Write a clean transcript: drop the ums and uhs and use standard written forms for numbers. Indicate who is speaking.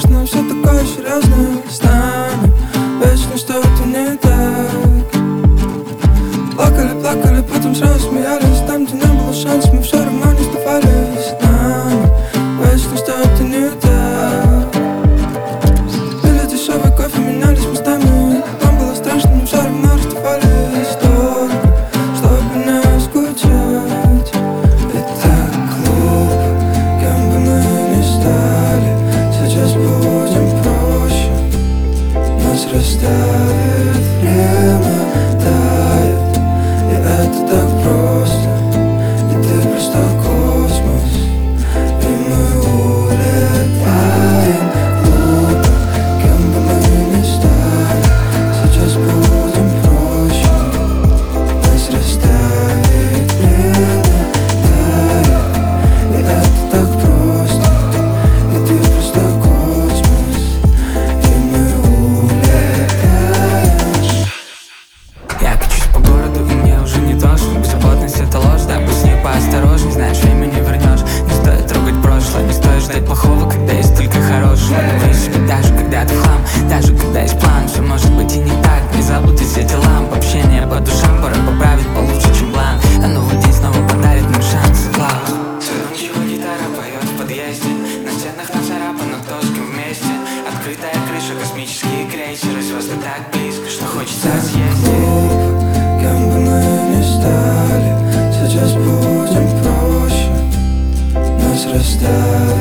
Speaker 1: страшно, все такое серьезное станет. Вечно что-то не так. Плакали, плакали, потом сразу смеялись. Там, где не было шансов, мы все равно не сдавались. Нами вечно что-то не так. Пили дешевый кофе, менялись местами. Там было страшно, но все равно расставались. Только, чтобы не скучать. И так глупо, кем бы мы ни стали, сейчас будем проще. Нас расставит время, тает, и это так просто. И ты просто космос, и мы улетаем. Глупо, кем бы мы ни стали, сейчас будем проще. Нас расставит время, тает, и это так просто. И ты просто космос, и мы улетаем.
Speaker 2: Я качусь по городу, и мне уже не то, что беззаботность — это ложь. Да, пусть не поосторожней, знаешь, время не вернешь. Не стоит трогать прошлое, не стоит ждать плохого, когда есть только хорошего. Говори себе, даже когда ты в хлам, даже когда есть план, все может быть и не так. Не забудь все дела, общение по душам порой поправить получше, чем план. А новый день снова подарит нам шанс. Класс. Задумчиво гитара поет в подъезде, на стенах нацарапано, кто с кем вместе. Открытая крыша, космические крейсеры, звезды так близко, что хочется съездить.
Speaker 1: Кем бы мы ни стали, сейчас будем проще. Нас расставит